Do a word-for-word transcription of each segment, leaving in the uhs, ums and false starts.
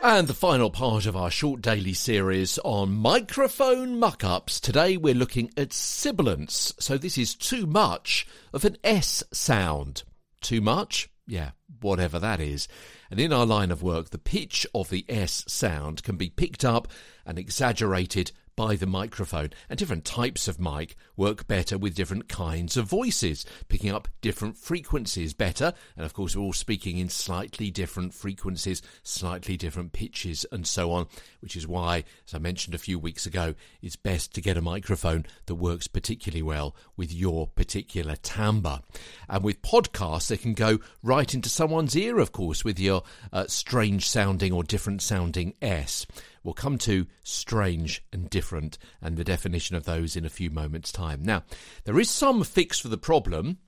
And the final part of our short daily series on microphone muck-ups. Today we're looking at sibilance. So this is too much of an S sound. Too much? Yeah, whatever that is. And in our line of work, the pitch of the S sound can be picked up and exaggerated by the microphone, and different types of mic work better with different kinds of voices, picking up different frequencies better, and of course we're all speaking in slightly different frequencies, slightly different pitches and so on, which is why, as I mentioned a few weeks ago, it's best to get a microphone that works particularly well with your particular timbre. And with podcasts, they can go right into someone's ear, of course, with your uh, strange sounding or different sounding S. We'll come to strange and different and the definition of those in a few moments' time. Now, there is some fix for the problem.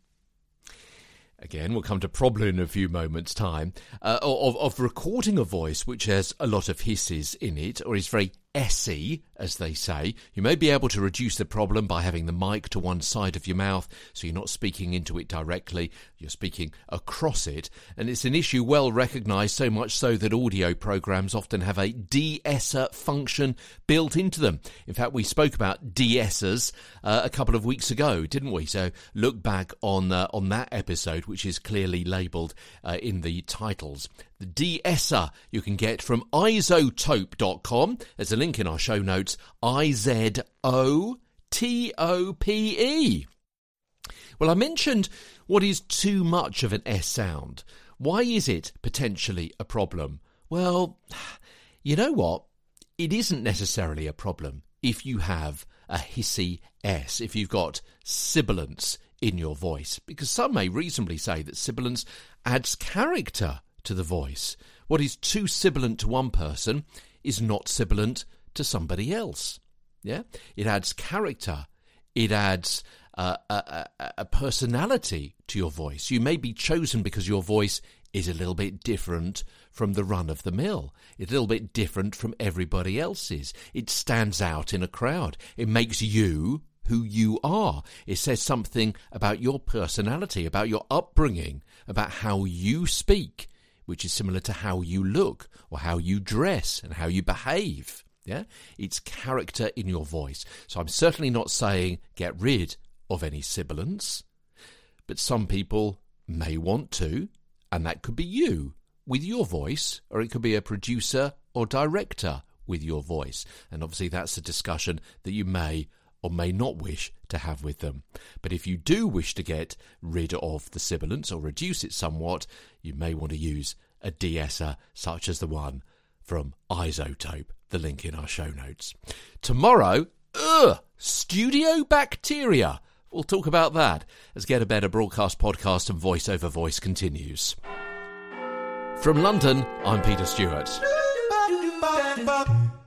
Again, we'll come to problem in a few moments' time, uh, of, of recording a voice which has a lot of hisses in it, or is very S-y, as they say. You may be able to reduce the problem by having the mic to one side of your mouth, so you're not speaking into it directly, you're speaking across it. And it's an issue well recognised, so much so that audio programmes often have a de-esser function built into them. In fact, we spoke about de-essers uh, a couple of weeks ago, didn't we? So look back on uh, on that episode, which is clearly labelled uh, in the titles. The de-esser you can get from iZotope dot com. There's a link in our show notes, I Z O T O P E. Well, I mentioned what is too much of an S sound. Why is it potentially a problem? Well, you know what? It isn't necessarily a problem if you have a hissy S, if you've got sibilance in your voice, because some may reasonably say that sibilance adds character to the voice. What is too sibilant to one person is not sibilant to somebody else. Yeah, it adds character. It adds uh, a, a, a personality to your voice. You may be chosen because your voice is a little bit different from the run of the mill. It's a little bit different from everybody else's. It stands out in a crowd. It makes you who you are. It says something about your personality, about your upbringing, about how you speak, which is similar to how you look or how you dress and how you behave. Yeah, it's character in your voice. So I'm certainly not saying get rid of any sibilance, but some people may want to, and that could be you with your voice, or it could be a producer or director with your voice. And obviously that's a discussion that you may or may not wish to have with them. But if you do wish to get rid of the sibilance or reduce it somewhat, you may want to use a de-esser such as the one from iZotope, the link in our show notes. Tomorrow, ugh, studio bacteria. We'll talk about that as Get a Better Broadcast Podcast and Voice Over Voice continues. From London, I'm Peter Stewart.